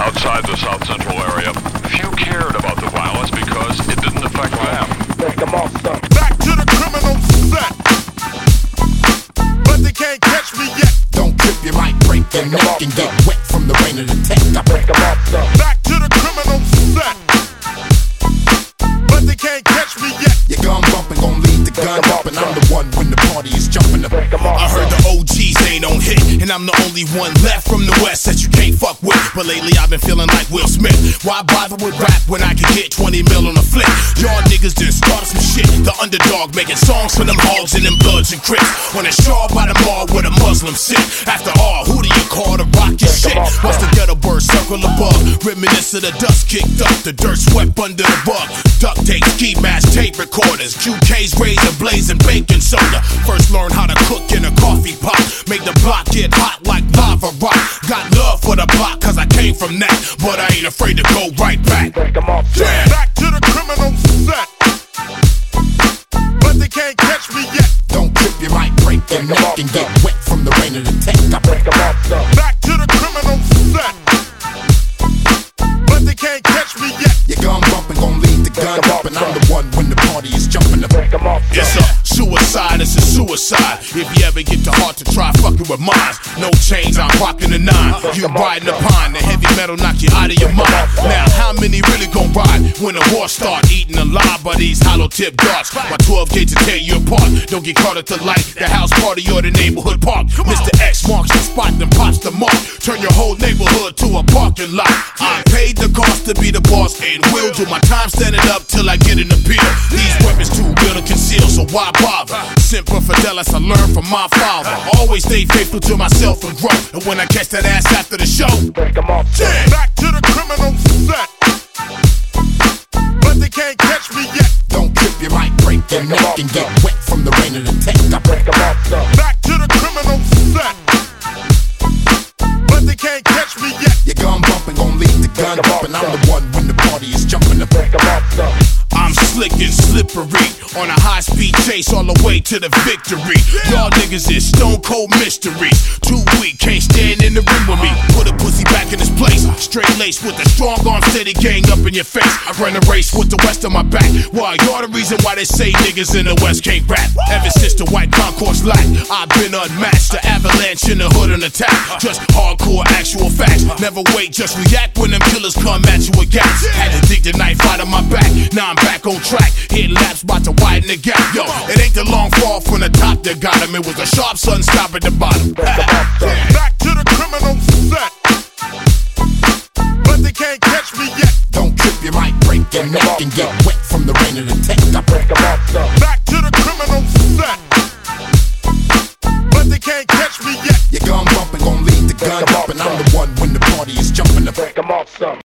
outside the South Central area, few cared about the violence because it didn't affect them. Back to the criminal set, but they can't catch me yet. Don't trip, you might break your neck and get wet from the rain of the tech. Back to the criminal set, but they can't catch me yet. Your gun bumping gon' lead the gun up, and I'm the one when the party is jumping up. I heard the OGs ain't on hit, and I'm the only one left from the West that you can't fuck with. But lately I've been feeling like Will Smith. Why bother with rap when I can get 20 mil on a flip? Y'all niggas done started some shit. The underdog making songs for them hogs and them bloods and crips. On a shawl by the mall where the Muslims sit. After all, who do you call to rock your shit? Once the ghetto bird circle above, reminisce of the dust kicked up, the dirt swept under the rug. Duct tape, ski mask, tape recorders, QK's razor blades and baking soda. First learn how to cook in a coffee pot. Make the block get hot like lava rock. Got love for the block cause I came from that, but I ain't afraid to go right back. Yeah. Back to the criminal set, but they can't catch me yet. Don't trip, you might break your neck and get wet from the rain of the tech. Back to the criminal set, but they can't catch me yet. Your gun bumping gon' lead the gun up, and I'm the one when the party is jumping up. It's a suicide, it's a suicide. If you ever get the heart to try fucking with mine, no chains, I'm rocking the 9. You riding the pine, the heavy metal knock you out of your mind. Now, how many really gon' ride when the war start? Eating alive by these hollow tip darts. My 12 gauge to tear you apart. Don't get caught at the light, the house party or the neighborhood park. Mr. X marks the spot, then pops the mark. Turn your whole neighborhood to a parking lot. I paid the cost to be the boss and will do my time standing up till I get an appeal. These weapons too real to conceal, so why bother? Semper Fidelis, I learned from my father. Always stay faithful to myself and grow. And when I catch that ass after the show, Back to the criminal set, but they can't catch me yet. Don't trip, you might break your neck and get wet from the rain of the tech. Back to the criminal set, but they can't catch me yet. Your gun bumping gon' lead the gun up, and I'm the one when the party is jumping up. I'm slick and slippery on a high-speed chase all the way to the victory. Y'all niggas is stone cold mysteries. Too weak, can't stand in the ring with me. Put a pussy back in his place. Straight lace with a strong arm steady gang up in your face. I run a race with the west on my back. Why, you're the reason why they say niggas in the west can't rap. Ever since the white concourse lack, I've been unmatched. The avalanche in the hood and attack. Just hardcore actual facts. Never wait, just react when them killers come at you with gas. Had to dig the knife out of my back. Now I'm back on track. Hit laps, about to widen the gap. Yo, it ain't the long fall from the top that got him. It was a sharp sun stop at the bottom. Back to the criminal set, but they can't catch me yet. Don't trip, you might break your neck and get wet from the rain of the tech. Back to the criminal set, but they can't catch me yet. Your gun bumping gon' lead the gun up, and I'm the one when the party is jumping up.